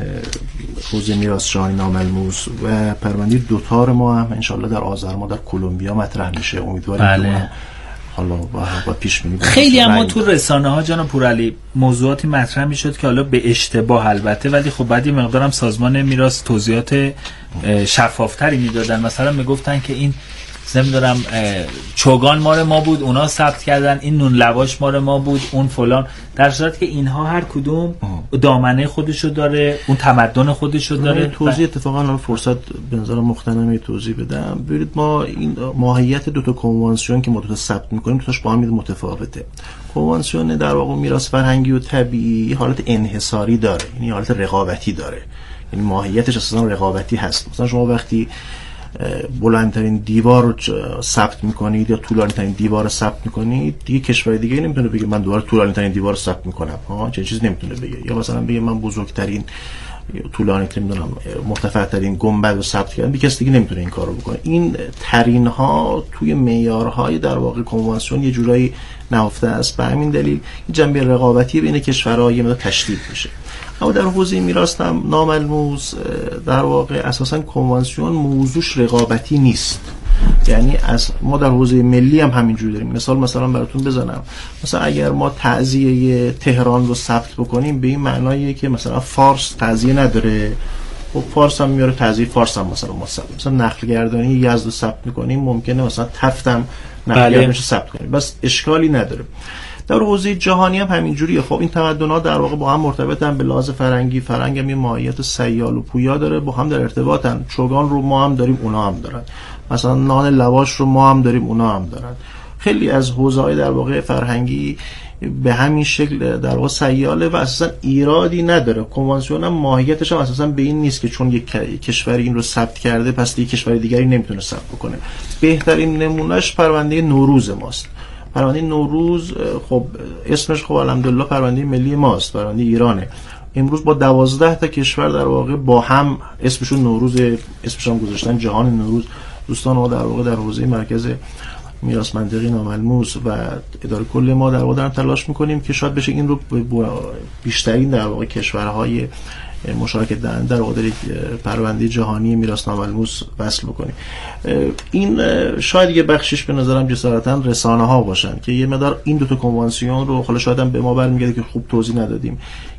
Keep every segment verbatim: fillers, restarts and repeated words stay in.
حوزه میراث جهانی ناملموس و پرونده دوتار ما هم انشالله در آذر ما در کلمبیا مطرح میشه. امیدواریم بله. که حالا با پیش بینی خیلی اما تو رسانه ها جناب پورعلی موضوعاتی مطرح میشد که حالا به اشتباه البته، ولی خب بعد یه مقدارم سازمان میراث توضیحات شفافتری میدادن. مثلا میگفتن که این نمیدونم چوگان مال ما بود اونا ثبت کردن، این نون لواش مال ما بود اون فلان، در صورتی که اینها هر کدوم دامنه خودشو داره، اون تمدن خودشو داره. توضیح اتفاقا من فرصت به نظر مختنمه توضیح بدم. ببینید ما این ماهیت دو تا کنوانسیون که ما دو تا ثبت می‌کنیم دو تاش با هم متفاوته. کنوانسیون در واقع میراث فرهنگی و طبیعی حالت انحصاری داره، یعنی حالت رقابتی داره، یعنی ماهیتش اصلا رقابتی هست. مثلا شما وقتی بلندترین دیوار رو ثبت میکنید یا طولانی‌ترین دیوار رو ثبت میکنید، دیگه کشور دیگه نمیتونه بگه من دوباره طولانی‌ترین دیوار رو ثبت میکنم، ها چه چیزی نمیتونه بگه. یا مثلا بگه من بزرگترین طولانی‌ترین نمیدونم مرتفع‌ترین گنبد رو ثبت کردم، دیگه کسی دیگه نمیتونه این کارو بکنه. این ترین ها توی معیارهای در واقع کنوانسیون یه جورایی نهفته است. به همین دلیل جنبه رقابتی بین کشورها یه مقدار تشدید میشه. اما در حوزه میراث ناملموس در واقع اساساً کنوانسیون موضوعش رقابتی نیست. یعنی از ما در حوزه ملی هم همینجوری داریم. مثال مثلا براتون بزنم، مثلا اگر ما تعزیه تهران رو ثبت بکنیم به این معناییه که مثلا فارس تعزیه نداره، و فارس هم میاره تعزیه فارس هم مثلا ما ثبت، مثلا نقل گردانی یزد رو ثبت میکنیم ممکنه مثلا تفتم نقل گردانیش رو ثبت کنیم، بس اشکالی نداره. در حوزه جهانی هم همینجوریه. خب این تمدن‌ها در واقع با هم مرتبطن به لحاظ فرهنگی. فرهنگ هم یه ماهیت سیال و پویا داره، با هم در ارتباطن. چوگان رو ما هم داریم اونا هم دارن، مثلا نان لواش رو ما هم داریم اونا هم دارن. خیلی از حوزه‌های در واقع فرهنگی به همین شکل در واقع سیاله و اساسا ایرادی نداره. کنوانسیون هم ماهیتش هم اساسا به این نیست که چون یک کشوری این رو ثبت کرده پس یک کشور دیگری نمیتونه ثبت بکنه. بهترین نمونهش پرونده نوروز ماست. پرونده نوروز خب اسمش خب الحمدلله پرونده ملی ماست، پرونده ایرانه. امروز با دوازده تا کشور در واقع با هم اسمشون نوروز، اسمشون گذاشتن جهان نوروز. دوستان ما در واقع در حوزه مرکز میراث منطقی ناملموس و اداره کل ما در واقع دارن تلاش میکنیم که شاید بشه این رو بیشترین در واقع کشورهای مشارکت دهنده در واقع یک پرونده جهانی میراث ناملموس وصل بکنیم. این شاید یه بخشش به نظرم جسارتاً رسانه ها باشن که یه مقدار این دو تا کنوانسیون رو حالا شاید هم به ما برمیگرده که خوب توضیح ندادیم،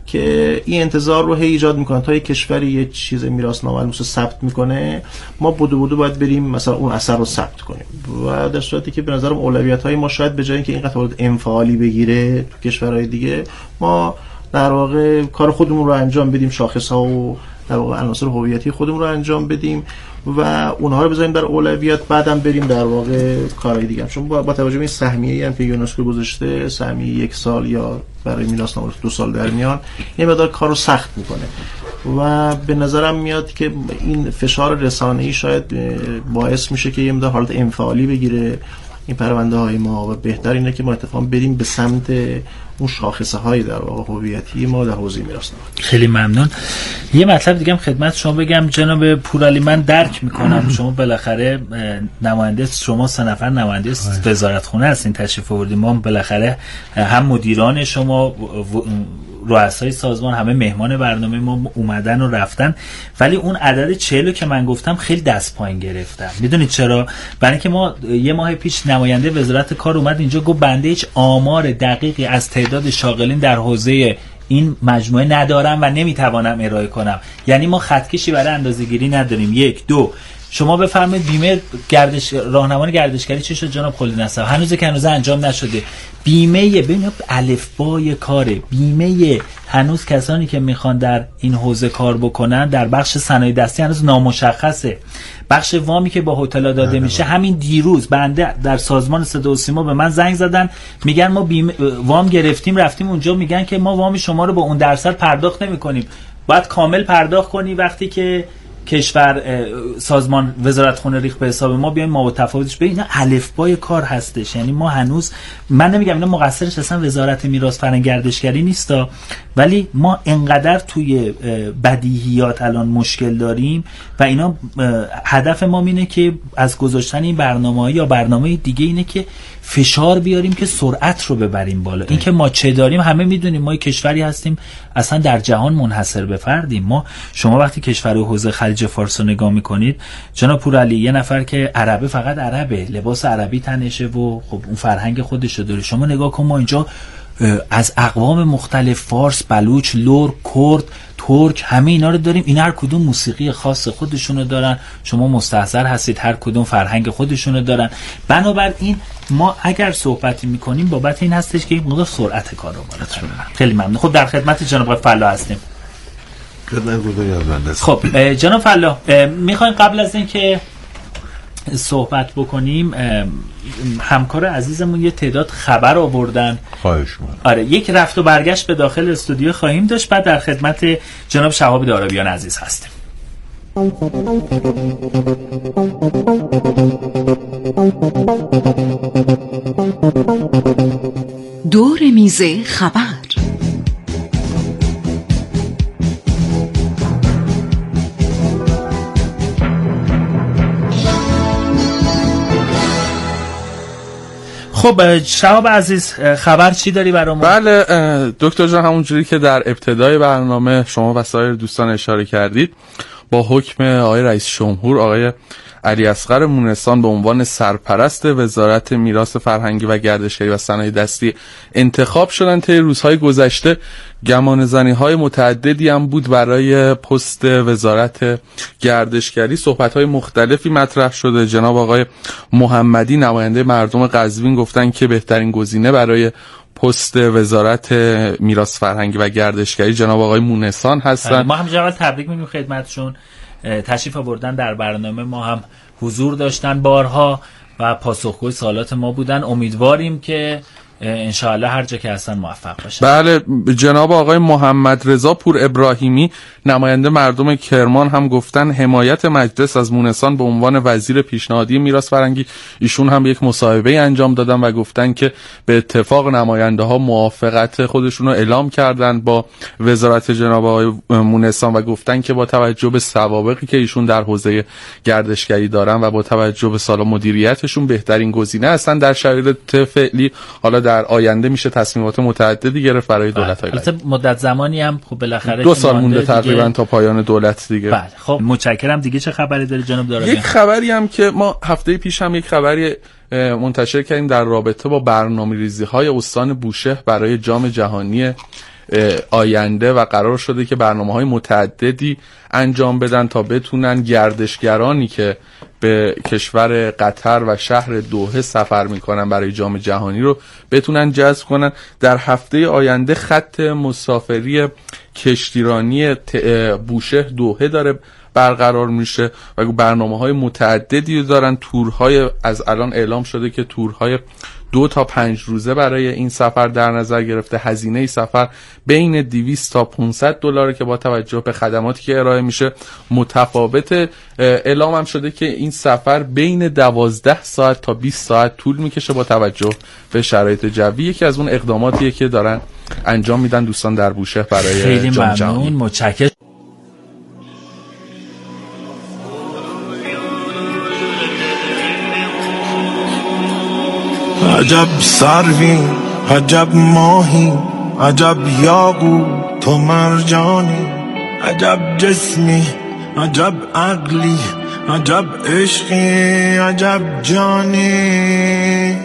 که این انتظار رو هی ایجاد میکنن تا یک کشوری یه چیز میراث ناملموس رو ثبت میکنه ما بودو بودو باید بریم مثلا اون اثر رو ثبت کنیم، و در صورتی که به نظرم اولویت‌های ما شاید به جای اینکه اینقدر انفعالی بگیره تو کشورهای دیگه، ما در واقع کار خودمون رو انجام بدیم، شاخص‌ها و در واقع عناصر هویتی خودمون رو انجام بدیم و اونها رو بذاریم در اولویت، بعدم بریم در واقع کارهای دیگه. چون با, با توجه به این سهمیه‌ای هم که یونسکو گذاشته، سهمیه یک سال یا برای میراث ناملموس دو سال در میان، یه مقدار کارو سخت میکنه و به نظرم میاد که این فشار رسانه‌ای شاید باعث میشه که یه مقدار حالت انفعالی بگیره این پرونده های ما، و بهتر اینه که ما اتفاقا بریم به سمت اون شاخصه های در واقع هویتی ما در حوزه میراث. خیلی ممنون. یه مطلب دیگه هم خدمت شما بگم جناب پورعلی، من درک میکنم شما بالاخره نماینده، شما سه نفر نماینده وزارتخونه هستین تشریف آوردین، ما بالاخره هم مدیران شما، رؤسای سازمان، همه مهمان برنامه ما اومدن و رفتن، ولی اون عدد چهل که من گفتم خیلی دست پایین گرفتم. میدونید چرا؟ برای اینکه ما یه ماه پیش نماینده وزارت کار اومد اینجا گفت بنده هیچ آمار دقیقی از تعداد شاغلین در حوزه این مجموعه ندارم و نمیتوانم ارائه کنم. یعنی ما خطکشی برای اندازه‌گیری نداریم. یک دو شما بفرمایید بیمه گردش راهنمای گردشگری چی شد جناب خلیل نصب؟ هنوز که هنوز انجام نشده. بیمه ببین الفبای کاره، بیمه هنوز کسانی که میخوان در این حوزه کار بکنن در بخش صنایع دستی هنوز نامشخصه. بخش وامی که با هتل‌ها داده میشه، همین دیروز بنده در سازمان صدا و سیما به من زنگ زدن میگن ما بیمه وام گرفتیم رفتیم اونجا میگن که ما وام شما رو با اون درصد پرداخت نمی‌کنیم، باید کامل پرداخت کنی. وقتی که کشور سازمان وزارتخونه ریخت به حساب ما بیایم ما با تفاوتش به اینا الفبای کار هستش. یعنی ما هنوز، من نمیگم اینا مقصرش اصلا وزارت میراث فرهنگ گردشگری نیستا، ولی ما انقدر توی بدیهیات الان مشکل داریم و اینا هدف ما اینه که از گذاشتن این برنامه‌ها یا برنامه دیگه اینه که فشار بیاریم که سرعت رو ببریم بالا. این که ما چه داریم همه میدونیم، ما کشوری هستیم اصلا در جهان منحصر به فردیم. ما شما وقتی کشور حوزه خلیج فارس رو نگاه میکنید جناب پورعلی، یه نفر که عربه فقط عربه، لباس عربی تنشه و خب اون فرهنگ خودش رو داره. شما نگاه کن ما اینجا از اقوام مختلف، فارس، بلوچ، لور، کرد، ترک، همه اینا رو داریم. این هر کدوم موسیقی خاص خودشونو دارن. شما مستحضر هستید هر کدوم فرهنگ خودشونو دارن. بنابراین ما اگر صحبتی میکنیم بابت این هستش که این موضوع سرعت کار رو بالاتر ببریم. خیلی ممنون. خب در خدمت جناب فلاح هستیم. خب جناب فلاح، میخوایم قبل از اینکه صحبت بکنیم، همکار عزیزمون یه تعداد خبر آوردن. خواهش می‌کنم. آره، یک رفت و برگشت به داخل استودیو خواهیم داشت، بعد در خدمت جناب شهاب دارابیان عزیز هستیم. دور میز خبر. خب شهاب عزیز، خبر چی داری برامون؟ بله دکتر جان، همونجوری که در ابتدای برنامه شما و سایر دوستان اشاره کردید، با حکم آقای رئیس جمهور آقای علی اصغر مونسان به عنوان سرپرست وزارت میراث فرهنگی و گردشگری و صنایع دستی انتخاب شدن. طی روزهای گذشته گمانه‌زنی‌های متعددی هم بود برای پست وزارت گردشگری. صحبت‌های مختلفی مطرح شده. جناب آقای محمدی نماینده مردم قزوین گفتن که بهترین گزینه برای پست وزارت میراث فرهنگی و گردشگری جناب آقای مونسان هستن. ما هم جواب تبریک میگیم خدمتشون. تشریف آوردن در برنامه ما، هم حضور داشتن بارها و پاسخگوی سوالات ما بودن. امیدواریم که انشاءالله هر جا که هستن موفق باشن. بله، جناب آقای محمد رضا پور ابراهیمی نماینده مردم کرمان هم گفتن حمایت مجلس از مونسان به عنوان وزیر پیشنهادی میراث فرهنگی. ایشون هم یک مصاحبه انجام دادن و گفتن که به اتفاق نماینده ها موافقت خودشون رو اعلام کردن با وزارت جناب آقای مونسان و گفتن که با توجه به سوابقی که ایشون در حوزه گردشگری دارن و با توجه به سال مدیریتشون بهترین گزینه هستن در شرایط فعلی. حالا در آینده میشه تصمیمات متعددی گرفت برای دولت‌های بعد. البته مدت زمانی هم خب بالاخره دو سال مونده تقریبا تا پایان دولت دیگه. بله خب متشکرم. دیگه چه خبری داری جناب دارابیان؟ یک خبری هم که ما هفته پیش هم یک خبری منتشر کردیم در رابطه با برنامه‌ریزی‌های استان بوشهر برای جام جهانی آینده و قرار شده که برنامه‌های متعددی انجام بدن تا بتونن گردشگرانی که به کشور قطر و شهر دوحه سفر میکنن برای جام جهانی رو بتونن جذب کنن. در هفته آینده خط مسافری کشتیرانی بوشهر دوحه داره برقرار میشه و برنامه‌های متعددی دارن. تورهای از الان اعلام شده که تورهای دو تا پنج روزه برای این سفر در نظر گرفته. هزینه سفر بین دویست تا پانصد دلاره که با توجه به خدماتی که ارائه میشه متفاوته. اعلام هم شده که این سفر بین دوازده ساعت تا بیست ساعت طول میکشه با توجه به شرایط جوی. یکی از اون اقداماتیه که دارن انجام میدن دوستان در بوشهر برای خیلی جام جهانی. ممنون، متشکرم. عجب سروی، عجب ماهی، عجب یاقوت و مرجانی، عجب جسمی، عجب عقلی، عجب عشقی، عجب جانی،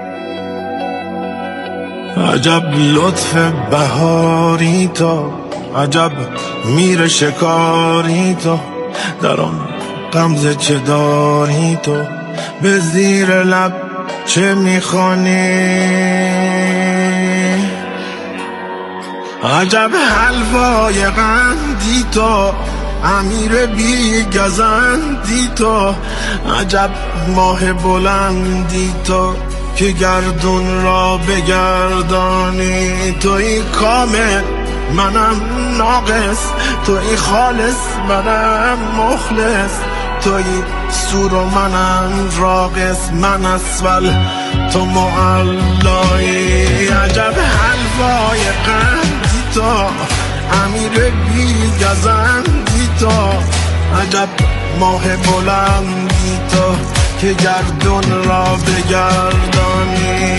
عجب لطف بهاری تو، عجب میر شکاری تو، در آن غمزه چه داری تو، به زیر لب چه میخوانی، عجب حلوای قندی تو، امیر بی گزندی تو، عجب ماه بلندی تو که گردون را بگردانی، توی کامل منم ناقص، توی خالص منم مخلص، توی سور و منم راقص، من اسفل تو معلایی، عجب حلوای قندی تو، امیر بی گزندی تو، عجب ماه بلندی تو که گردون را بگردانی.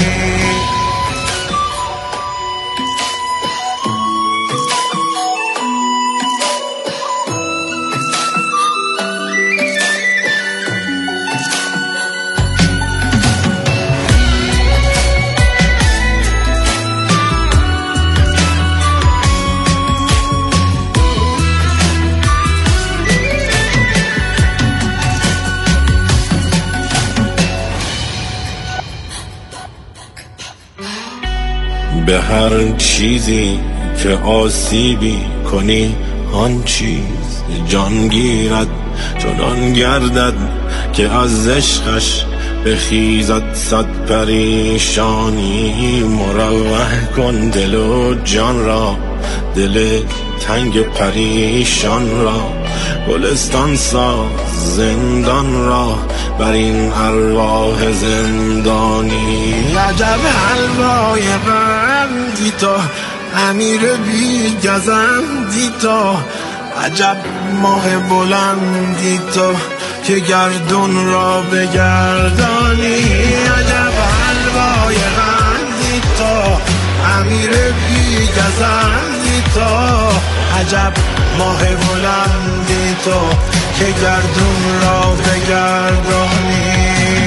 به هر چیزی که آسیبی کنی آن چیز جان گیرد، چنان گردد که از عشقش بخیزد صد پریشانی. مروح کن دل و جان را، دل تنگ پریشان را، گلستان ساز زندان را بر این ارواح زندانی. عجب حلوای قندی تو، امیر بی گزندی تو، عجب ماه بلندی تو که گردون را بگردانی. عجب حلوای قندی تو، امیر بی گزندی تو، عجب ماه بلندی تو که گردون را بگردانی.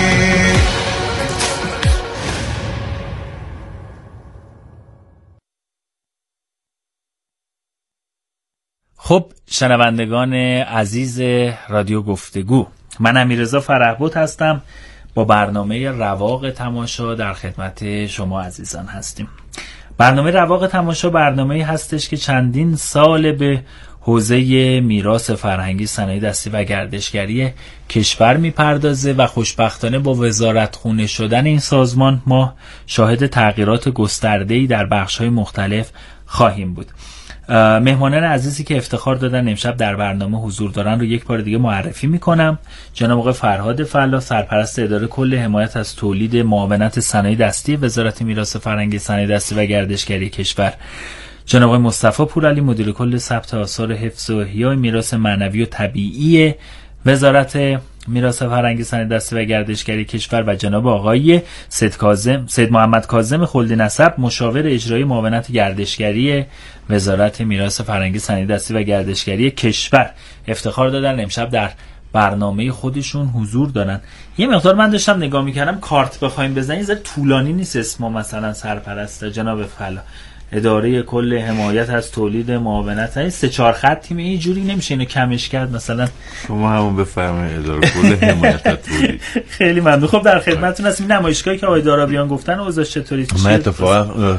خب شنوندگان عزیز رادیو گفتگو، من امیررضا فرهبود هستم، با برنامه رواق تماشا در خدمت شما عزیزان هستیم. برنامه رواق تماشا برنامه‌ای هستش که چندین سال به حوزه میراث فرهنگی، صنایع دستی و گردشگری کشور میپردازه و خوشبختانه با وزارتخونه شدن این سازمان ما شاهد تغییرات گسترده‌ای در بخش‌های مختلف خواهیم بود. مهمانان عزیزی که افتخار دادن امشب در برنامه حضور دارن رو یک بار دیگه معرفی میکنم. جناب آقای فرهاد فلاح، سرپرست اداره کل حمایت از تولید معاونت صنایع دستی وزارت میراث فرهنگی، صنایع دستی و گردشگری کشور. جناب آقای مصطفی پورعلی، مدیر کل ثبت آثار حفظ و احیای میراث معنوی و طبیعی وزارت میراث فرهنگی، صنایع دستی و گردشگری کشور، و جناب آقای سید کاظم سید محمد کاظم خلدی نسب، مشاور اجرایی معاونت گردشگری وزارت میراث فرهنگی، صنایع دستی و گردشگری کشور، افتخار دادن امشب در برنامه خودشون حضور دارن. یه مقدار من داشتم نگاه میکردم، کارت بخوایم بزنیم زر طولانی نیست اسم مثلا سرپرست جناب فلاح، اداره کل حمایت از تولید معاونت، این سه چهار خط تیم اینجوری نمیشه اینو کمش کرد مثلا؟ شما همون بفرمایید اداره کل حمایت از تولید. خیلی ممنون. خب در خدمتتون هستیم. نمایشگاهی که آقای دارابیان گفتن اوضاعش چطوری؟ من اتفاقا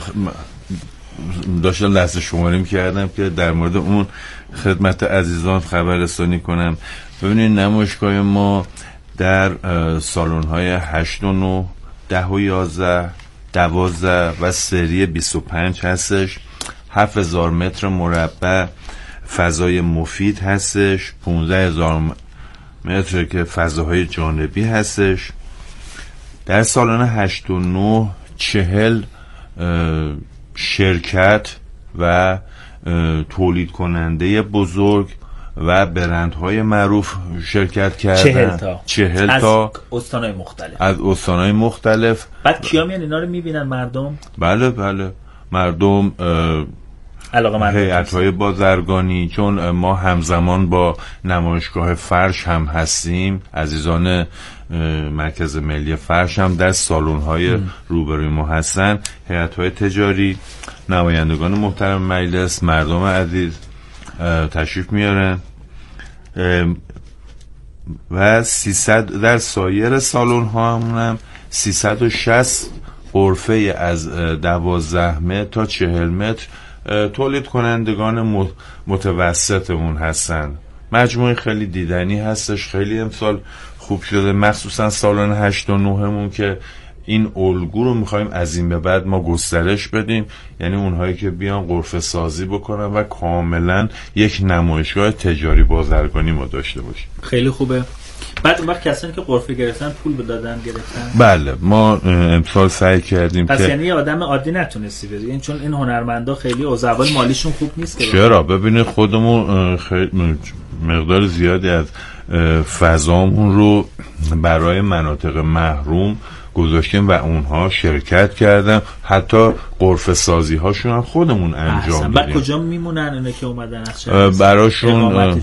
داشتم لحظه شماری می‌کردم که در مورد اون خدمت عزیزان خبررسانی کنم. ببینید نمایشگاه ما در سالن‌های هشت و نه، ده و یازده، دوازده و سری بیست و پنج هستش. هفت هزار متر مربع فضای مفید هستش. پانزده هزار متر که فضاهای جانبی هستش. در سالن هشت و نه چهل شرکت و تولید کننده بزرگ و برندهای معروف شرکت کردن. چهل تا چهل از تا استانهای مختلف از استانهای مختلف. بعد کیا میان اینا رو میبینن مردم؟ بله بله مردم، علاقه مردم، هیئت‌های بازرگانی، چون ما همزمان با نمایشگاه فرش هم هستیم. عزیزان مرکز ملی فرش هم در سالن‌های روبروی ما هستن. هیئت‌های تجاری، نمایندگان محترم مجلس، مردم عزیز تشریف میارن و سیصد در سایر سالن‌ها هم سیصد و شصت غرفه از دوازده متر تا چهل متر تولید کنندگان متوسطمون هستن. مجموعه خیلی دیدنی هستش، خیلی امسال خوب شده، مخصوصا سالن هشت و نهمون که این الگو رو میخوایم از این به بعد ما گسترش بدیم، یعنی اونهایی که بیان غرفه سازی بکنن و کاملا یک نمایشگاه تجاری بازرگانی ما داشته باشیم. خیلی خوبه. بعد اون وقت کسانی که غرفه گرفتن پول دادن گرفتن؟ بله ما امسال سعی کردیم پس که یعنی آدم عادی نتونستی بری، این چون این هنرمندا خیلی اوضاع مالیشون خوب نیست که. چرا؟ ببینید خودمون خیلی مقدار زیادی از فضامون رو برای مناطق محروم گذاشتیم و اونها شرکت کردن، حتی غرفه سازی هاشون هم خودمون انجام دادیم. بعد کجا میمونن اینا که اومدن از شهر؟ براشون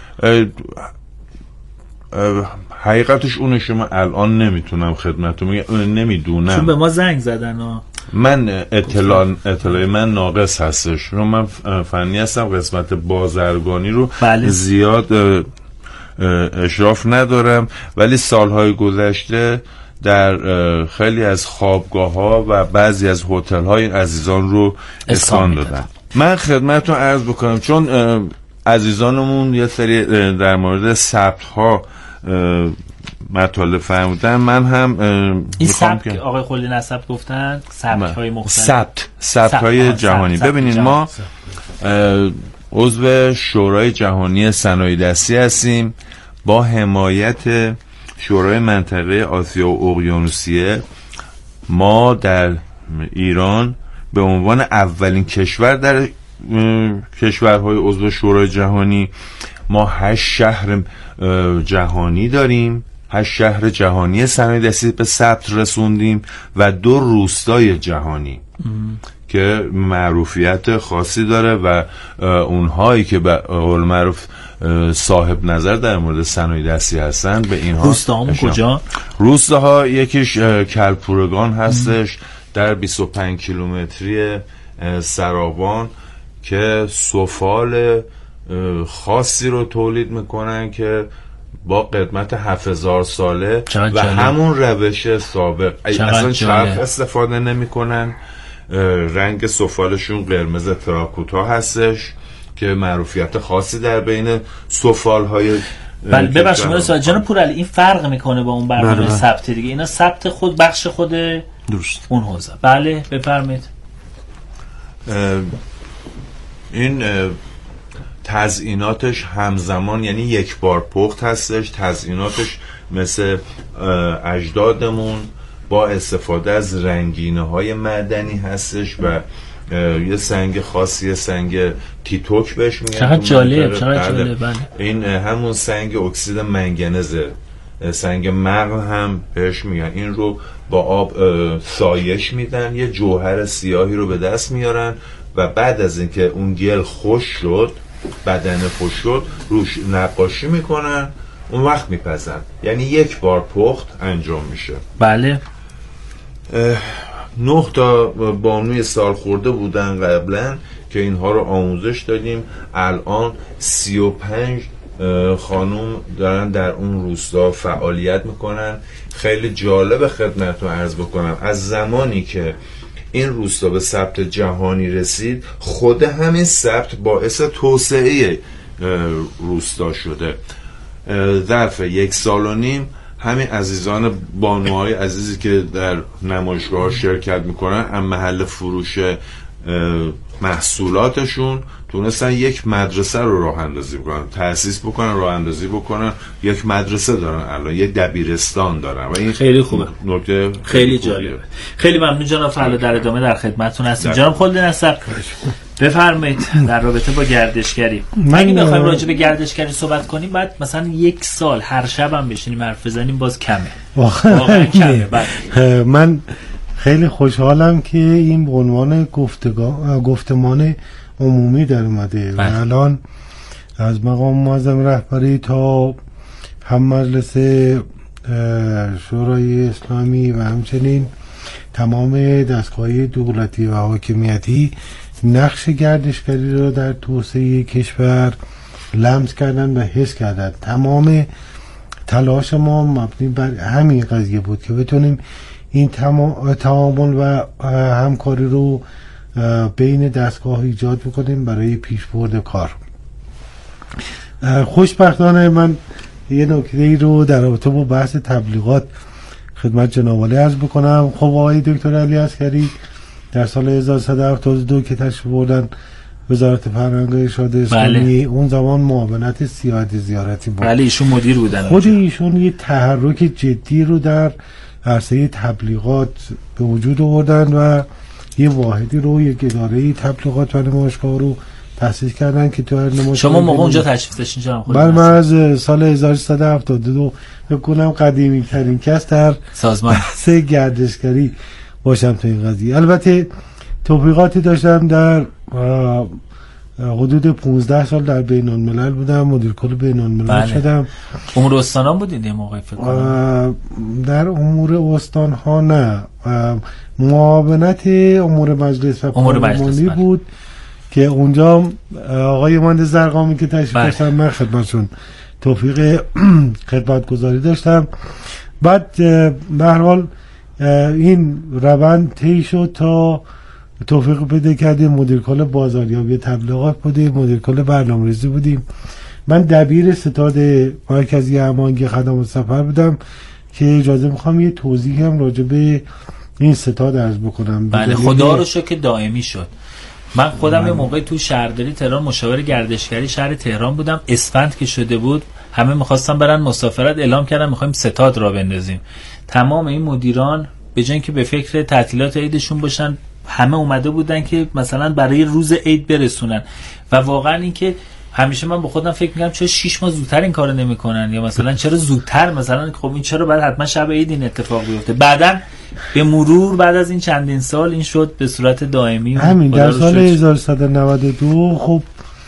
حقیقتش اونش من الان نمیتونم خدمتتون بگم، نمیدونم، چون به ما زنگ زدن ها. من اطلاع اطلاع من ناقص هستش، رو من فنی هستم، قسمت بازرگانی رو بله. زیاد اشراف ندارم، ولی سالهای گذشته در خیلی از خوابگاه ها و بعضی از هتل های عزیزان رو اسکان دادن. من خدمتتون عرض بکنم چون عزیزانمون یه سری در مورد ثبت ها مطالب فرمودن، من هم این ثبت که آقای خلی نسب گفتن ثبت های مختلف، ثبت ثبت های جهانی. ببینید ما عضو شورای جهانی صنایع دستی هستیم با حمایت شورای منطقه آسیا و اقیانوسیه. ما در ایران به عنوان اولین کشور در کشورهای عضو شورای جهانی ما هشت شهر جهانی داریم، هشت شهر جهانی صنایع دستی به ثبت رسوندیم و دو روستای جهانی ام. که معروفیت خاصی داره و اونهایی که به قول معروف صاحب نظر در مورد صنایع دستی هستن به اینها. روستاهامون کجا؟ روستاها یکیش کلپورگان هستش ام. در بیست و پنج کیلومتری سراوان که سفال خاصی رو تولید میکنن که با قدمت هفت هزار ساله و همون روش سابق اصلا چرخ استفاده نمی کنن. رنگ سفالشون قرمز تراکوتا هستش که معروفیت خاصی در بین سفالهای. بله ببخشید من جناب پورعلی این فرق میکنه با اون برنامه ثبت دیگه، اینا ثبت خود بخش خود درست اون حوزه. بله بفرمایید. این تزییناتش همزمان یعنی یک بار پخت هستش، تزییناتش مثل اجدادمون با استفاده از رنگینه های معدنی هستش و یه سنگ خاصی، سنگ تیتوک بهش میگن. چقدر جالب، چقدر جالب. بله. این همون سنگ اکسید منگنزه، سنگ مغز هم بهش میگن. این رو با آب سایش میدن، یه جوهر سیاهی رو به دست میارن و بعد از اینکه اون گل خوش شد، بدن خوش شد، روش نقاشی میکنن، اون وقت میپزن. یعنی یک بار پخت انجام میشه. بله. نه تا بانوی سال خورده بودن قبلا که اینها رو آموزش دادیم. الان سی و پنج خانوم دارن در اون روستا فعالیت میکنن. خیلی جالب خدمتتون عرض بکنم از زمانی که این روستا به ثبت جهانی رسید، خود همین ثبت باعث توسعه روستا شده. ظرف یک سال و نیم همین عزیزان بانوهای عزیزی که در نمایشگاه شرکت میکنن از محل فروش محصولاتشون تونستن یک مدرسه رو راه اندازی بکنن، تأسیس بکنن، راه اندازی بکنن. یک مدرسه دارن الان، یک دبیرستان دارن و این خیلی خوبه. نکته خیلی جالبه. خیلی ممنون جناب فرلا، در ادامه در خدمتتون هستیم. جناب خالد نصب بفرمایید در رابطه با گردشگری. اگه بخوایم راجع به گردشگری صحبت کنیم بعد مثلا یک سال هر شب هم بشینیم حرف بزنیم باز کمه. واقعا کمه. من خیلی خوشحالم که این به عنوان گفتگاه گفتمان عمومی در اومده و الان از مقام معظم رهبری تا هم مجلس شورای اسلامی و همچنین تمام دستگاه‌های دولتی و حاکمیتی نقش گردشگری رو در توسعه کشور لمس کردن و حس کردن. تمام تلاش ما مبنی بر همین قضیه بود که بتونیم این تعامل و همکاری رو بین دستگاه ایجاد بکنیم برای پیشبرد کار. خوشبختانه من یه نکته رو در رابطه با بحث تبلیغات خدمت جناب عالی عرض بکنم. خب آقای دکتر علی عسکری در سال هزار و سیصد و هفتاد و دو که تشریف بردن وزارت فرهنگ و ارشاد اسلامی، بله. اون زمان معاونت سیاحت زیارتی بود. بله ایشون مدیر بودن. خود ایشون یه تحرک جدی رو در عرصه تبلیغات به وجود آوردن و یه واحدی رو، یک اداره تبلیغات و نمایشگاه رو تأسیس کردن که تو نمایشگاه شما موقع اونجا تشریف داشتین جناب؟ بله، من از سال هزار و سیصد و هفتاد و دو فکر کنم قدیمی ترین کس در سازمان سه گردشگری باشم تو این قضیه. البته توفیقاتی داشتم، در حدود پانزده سال در بین الملل بودم، مدیر کل بین الملل بله. شدم. امور استان ها بودید یه موقعی فکر کنم؟ در امور استان ها نه، معاونت امور مجلس و پارلمانی بود بله. که اونجا آقای مهندس زرقامی که تشریف داشتن بله. من خدمتشون توفیق خدمتگزاری داشتم. بعد به هر حال این روند طی شد تا توفیق پیدا کردیم مدیر کل بازاریابی تبلیغات بودیم، مدیر کل برنامه‌ریزی بودیم. من دبیر ستاد مرکزی هماهنگی خدمات سفر بودم که اجازه میخوام یه توضیحی هم راجع به این ستاد عرض بکنم. بله، خدا رو شکر که دائمی شد. من خودم یه موقعی تو شهرداری تهران مشاور گردشگری شهر تهران بودم، اسفند که شده بود همه میخواستن برن مسافرت، اعلام کردن میخوایم ستاد را بندازیم. تمام این مدیران به جای اینکه به فکر تعطیلات عیدشون باشن، همه اومده بودن که مثلا برای روز عید برسونن. و واقعا این که همیشه من با خودم فکر می‌کردم چرا شش ماه زودتر این کارو نمی‌کنن، یا مثلا چرا زودتر، مثلا خب این چرا بعد حتما شب عید این اتفاق بیفته. بعدن به مرور بعد از این چندین سال این شد به صورت دائمی. همین در سال هزار و سیصد و نود و دو خب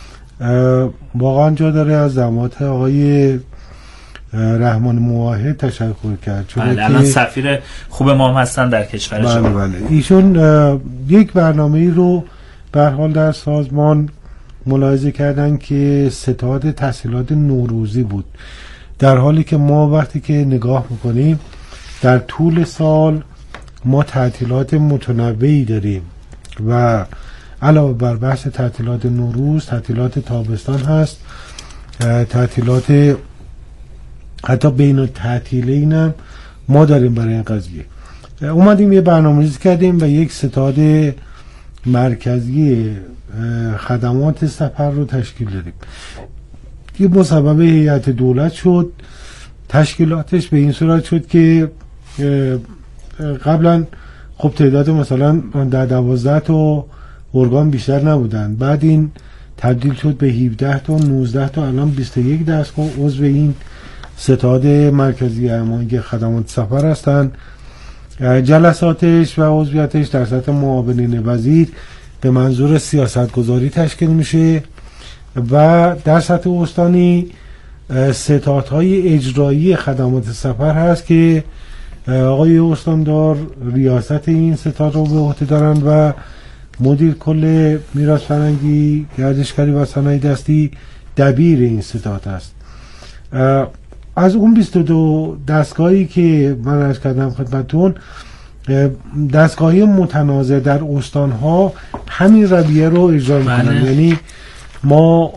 واقعا جا داره از زحمات آقای رحمان موحد تشکر کرد، چون بله الان سفیر خوب ما هم هستن در کشور بله شما. بله ایشون یک برنامه‌ای رو به هر حال در سازمان ملاحظه کردن که ستاد تحصیلات نوروزی بود، در حالی که ما وقتی که نگاه میکنیم در طول سال ما تعطیلات متنوعی داریم و علاوه بر بحث تعطیلات نوروز تعطیلات تابستان هست، تعطیلات حتی بین التعطیلین هم ما داریم. برای این قضیه اومدیم یه برنامه‌ریزی کردیم و یک ستاد مرکزی خدمات سفر رو تشکیل دادیم. یه مصوبه هیئت دولت شد، تشکیلاتش به این صورت شد که قبلا خب تعداد مثلا در دوازده تا ارگان بیشتر نبودن، بعد این تبدیل شد به هفده تا نوزده تا، الان بیست و یک دستگاه عضو این ستاد مرکزی هماهنگی خدمات سفر هستن. جلساتش و عضویتش در سطح معاونین وزیر به منظور سیاست گذاری تشکیل میشه و در سطح استانی ستادهای اجرایی خدمات سفر هست که آقای استاندار ریاست این ستاد رو به عهده دارن و مدیر کل میراث فرهنگی گردشگری و صنایع دستی دبیر این ستاد است. از اون بیست و دو دستگاهی که من عرض کردم خدمتتون، دستگاهی متنازع در استانها همین رویه رو اجرا میکنن. یعنی ما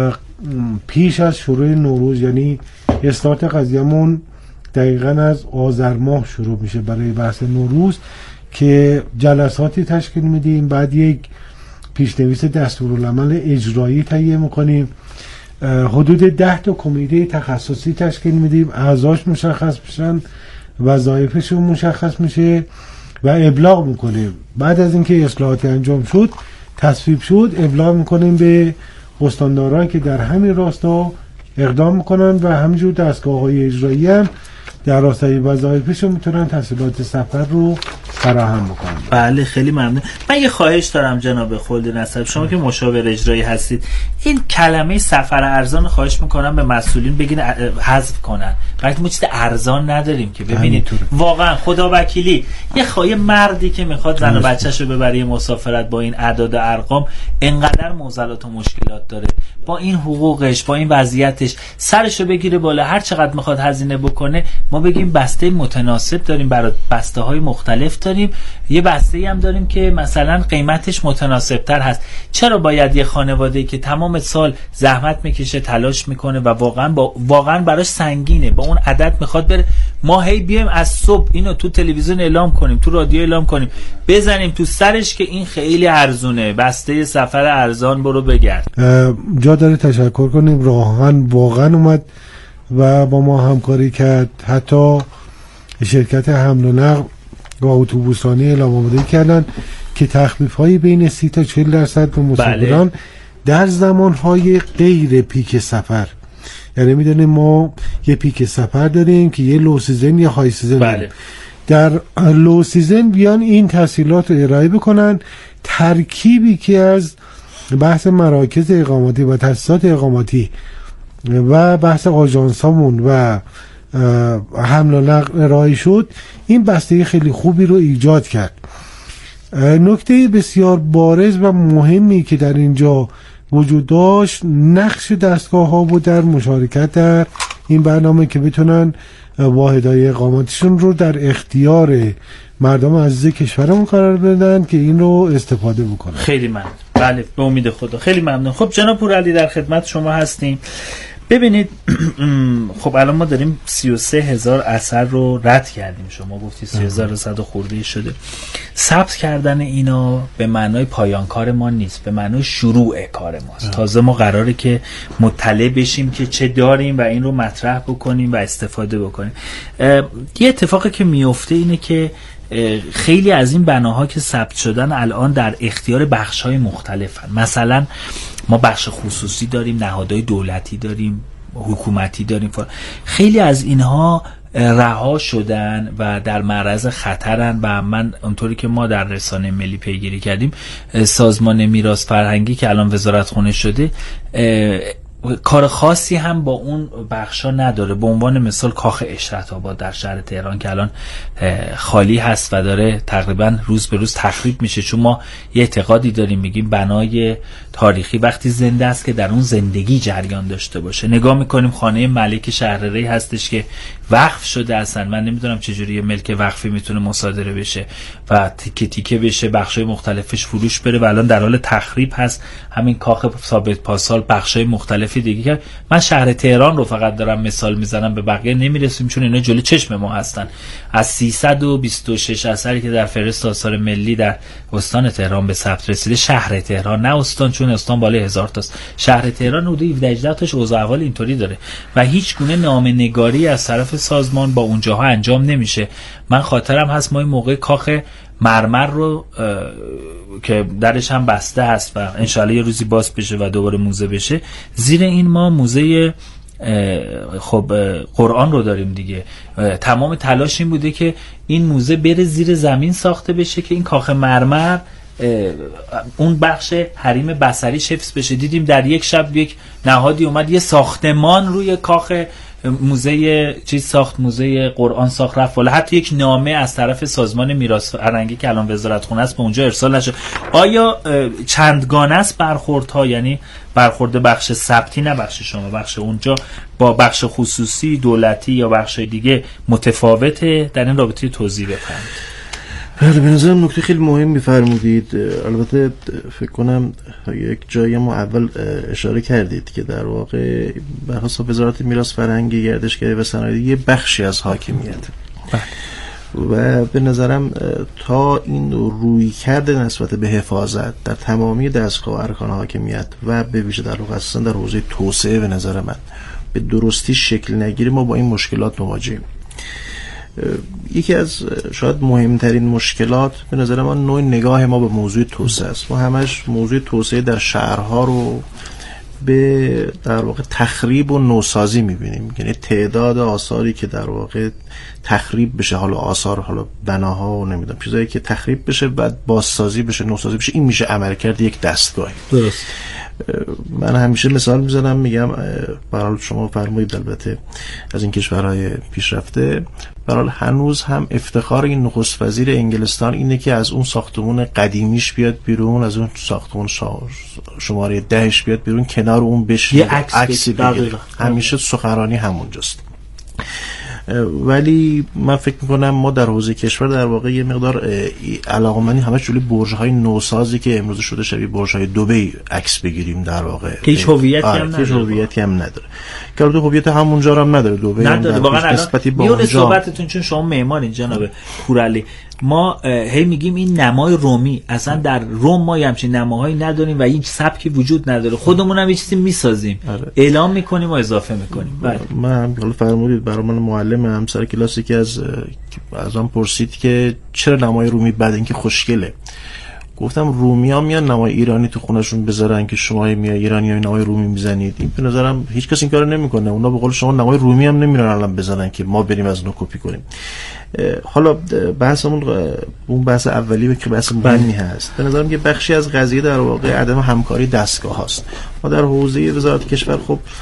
پیش از شروع نوروز، یعنی استارت قضیه‌مون دقیقاً از آذر ماه شروع میشه برای بحث نوروز که جلساتی تشکیل میدیم، بعد یک پیشنویس دستورالعمل اجرایی تهیه میکنیم، حدود ده تا کمیته تخصصی تشکیل میدیم، اعضاش مشخص میشن، وظایفشون مشخص میشه و ابلاغ میکنیم. بعد از اینکه اصلاحاتی انجام شد، تصویب شد، ابلاغ میکنیم به استانداران که در همین راستا اقدام میکنن و همینجور دستگاه‌های اجرایی هم در راستای وظایفشون میتونن تسهیلات سفر رو فراهم بکنن. بله خیلی ممنون. من یه خواهش دارم جناب خلد نسب، شما که مشاور اجرایی هستید، این کلمه سفر ارزان خواهش میکنم به مسئولین بگین حذف کنن، بلکه ما چیز ارزان نداریم که ببینید واقعا خدا وکیلی یه خواهی مردی که میخواد زن و بچه‌شو ببره مسافرت با این اعداد و ارقام انقدر معضلات و مشکلات داره، با این حقوقش با این وضعیتش سرشو بگیره بالا، هر چقدر میخواد هزینه بکنه ما بگیم بسته متناسب داریم، برای بسته های مختلف داریم، یه بسته ای هم داریم که مثلا قیمتش متناسب تر هست. چرا باید یه خانواده‌ای که تمام سال زحمت میکشه تلاش میکنه و واقعا با واقعا براش سنگینه با اون عدد میخواد بره، ما هی بیایم از صبح اینو تو تلویزیون اعلام کنیم، تو رادیو اعلام کنیم، بزنیم تو سرش که این خیلی ارزونه، بسته سفر ارزان برو بگرد. جا داره تشکر کنیم، راهن واقعا اومد و با ما همکاری کرد، حتی شرکت حمل و نقل و اتوبوسرانی اعلام آماده کردن که تخفیف هایی بین سی تا چهل درصد به مسافران در زمانهای غیر پیک سفر، یعنی میدونیم ما یه پیک سفر داریم که یه لو سیزن یا های سیزن بله. در لو سیزن بیان این تسهیلات رو ارائه بکنن، ترکیبی که از بحث مراکز اقامتی و تاسیسات اقامتی و بحث آژانسامون و حمل و نقل ارائه شد، این بستگی خیلی خوبی رو ایجاد کرد. نکته بسیار بارز و مهمی که در اینجا وجود داشت نقش دستگاه ها بود در مشارکت در این برنامه که بتونن واحدهای اقامتشون رو در اختیار مردم عزیز کشورمون قرار بدن که این رو استفاده بکنن. خیلی ممنون. بله به امید خدا. خیلی ممنون. خب جناب پورعلی در خدمت شما هستیم. ببینید خب الان ما داریم سی و سه هزار اثر رو رد کردیم، شما گفتی سی هزار و صد خورده شده. ثبت کردن اینا به معنای پایان کار ما نیست، به معنای شروع کار ماست. تازه ما قراره که مطلع بشیم که چه داریم و این رو مطرح بکنیم و استفاده بکنیم. یه اتفاقی که میفته اینه که خیلی از این بناها که ثبت شدن الان در اختیار بخش‌های مختلفن. مثلا ما بخش خصوصی داریم، نهادهای دولتی داریم، حکومتی داریم. خیلی از اینها رها شدن و در معرض خطرن و من اونطوری که ما در رسانه ملی پیگیری کردیم، سازمان میراث فرهنگی که الان وزارتخونه شده کار خاصی هم با اون بخشا نداره. به عنوان مثال کاخ اشرت آباد در شهر تهران که الان خالی هست و داره تقریبا روز به روز تخریب میشه، چون ما یه اعتقادی داریم، میگیم بنای تاریخی وقتی زنده است که در اون زندگی جریان داشته باشه. نگاه میکنیم خانه ملک شهرری هستش که وقف شده اصلا، من نمیدونم چجوری یه ملک وقفی میتونه مصادره بشه و تیکه تیکه بشه، بخشای مختلفش فروش بره و الان در حال تخریب هست. همین کاخ ثابت پاسال بخشای مختلفی دیگه که من شهر تهران رو فقط دارم مثال میزنم، به بقیه نمیرسیم چون اینا جلوی چشم ما هستن. از سیصد و بیست و شش اثری که در فهرست آثار ملی در استان تهران به ثبت رسیده، شهر تهران، نه استان، چون استان بالای هزار تاست، شهر تهران حدود هفده هجده تاش اوضاع احوال اینطوری داره و هیچ گونه نامه‌نگاری از طرف سازمان با اونجاها انجام نمیشه. من خاطرم هست ما این موقع کاخ مرمر رو که درش هم بسته هست و انشالله یه روزی باز بشه و دوباره موزه بشه، زیر این ما موزه خب قرآن رو داریم دیگه. تمام تلاش این بوده که این موزه بره زیر زمین ساخته بشه که این کاخ مرمر اون بخش حریم بصریش حفظ بشه. دیدیم در یک شب یک نهادی اومد یه ساختمان روی کاخ موزه چیز ساخت، موزه قرآن ساخت، رفت والا حتی یک نامه از طرف سازمان میراث فرهنگی که الان وزارتخونه است به اونجا ارسال نشد. آیا چندگانه است برخوردها؟ یعنی برخورد بخش ثبتی، نه بخش شما، بخش اونجا با بخش خصوصی دولتی یا بخش دیگه متفاوته؟ در این رابطه توضیح بفرمایید. بله به نظرم نکته خیلی مهم می‌فرمودید. البته فکر کنم یک جایی ما اول اشاره کردید که در واقع بر حساب وزارت میراث فرهنگی، گردشگری و صنایع یه بخشی از حاکمیت و به نظرم تا این روی کرده نسبت به حفاظت در تمامی دستگاه و ارکان حاکمیت و به ویژه در واقع اصلا در حوزه توسعه به نظر من به درستی شکل نگیره، ما با این مشکلات مواجهیم. یکی از شاید مهمترین مشکلات به نظر من نوع نگاه ما به موضوع توسعه است. ما همش موضوع توسعه در شهرها رو به در واقع تخریب و نوسازی می‌بینیم، یعنی تعداد آثاری که در واقع تخریب بشه، حالا آثار، حالا بناها و نمیدونم چیزایی که تخریب بشه بعد بازسازی بشه، نوسازی بشه، این میشه عملکرد یک دستگاه. درست. من همیشه مثال میزنم، میگم برای شما فرمایید البته از این کشورهای پیشرفته، برای هنوز هم افتخار این نخست وزیر انگلستان اینه که از اون ساختمون قدیمیش بیاد بیرون، از اون ساختمون شماره دهش بیاد بیرون، کنار اون بشینه یه عکس بگیره. همیشه سخنرانی همونجاست. ولی من فکر میکنم ما در حوزه کشور در واقع یه مقدار علاقمندی همه جلوی برج‌های نوسازی که امروز شده شبیه برج‌های دبی عکس بگیریم، در واقع که هیچ هویتی هم نداره. که هویتی هم نداره. که البته هویت همونجا هم نداره، دبی نداره واقعا. نسبتی با اون صحبتتون چون شما معمارین جناب پورعلی، ما هی میگیم این نمای رومی، اصلا در روم ما همچین نماهایی نداریم و این سبکی وجود نداره، خودمون هم یه چیزی میسازیم، اعلام میکنیم و اضافه میکنیم. بله من حالا فرمودید برای من معلم همسر کلاسی که از ازم پرسید که چرا نمای رومی بعد اینکه خوشگله، گفتم رومیان میان نمای ایرانی تو خونشون بذارن که شما میای ایرانی ها نمای رومی میزنید. این به نظرم هیچ کس این کارو نمیکنه. اونا به قول شما نمای رومی هم نمیرن الان بزنن که ما بریم از اونها کپی کنیم. حالا بحثمون اون بحث اولی که بحث مهمی هست، به نظرم یه بخشی از قضیه در واقع عدم همکاری دستگاه هاست. ما در حوزه وزارت کشور خب